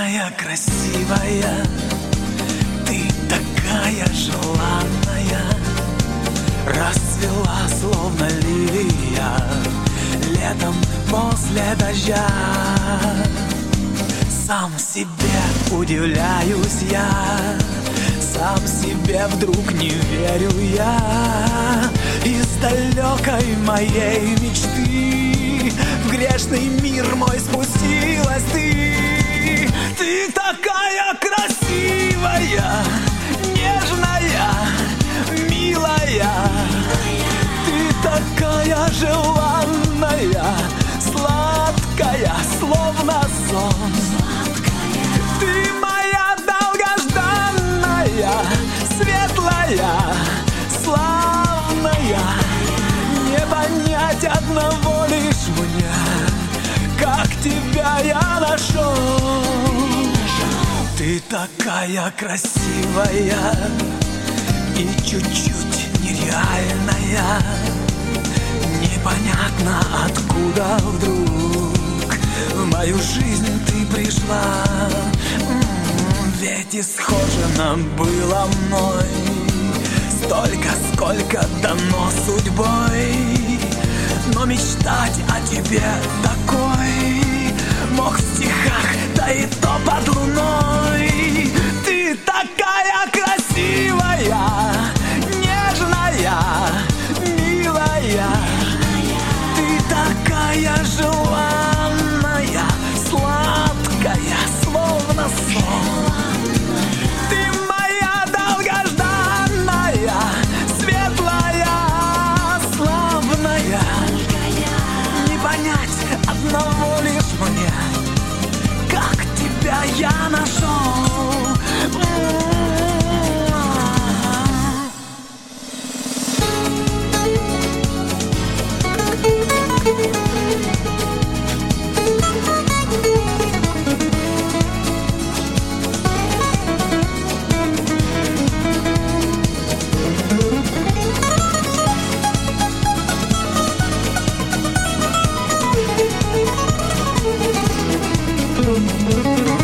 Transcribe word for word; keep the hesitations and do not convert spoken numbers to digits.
такая красивая, ты такая желанная, расцвела словно лилия летом после дождя. Сам себе удивляюсь я, сам себе вдруг не верю я. Из далекой моей мечты в грешный мир мой спустилась ты. Ты такая красивая, нежная, милая. Ты такая желанная, сладкая, словно сон. Ты моя долгожданная, светлая, славная. Не понять одного лишь мне, как тебя я нашел. Ты такая красивая и чуть-чуть нереальная. Непонятно откуда вдруг в мою жизнь ты пришла. Ведь исхожено было мной столько, сколько дано судьбой. Но мечтать о тебе такой мог в стихах, да и то под луной. Ты такая красивая, нежная, милая. Ты такая желанная, сладкая, словно сон. Ты моя долгожданная, светлая, славная. Не понять одного лишь мне, как тебя я нашел. Thank you.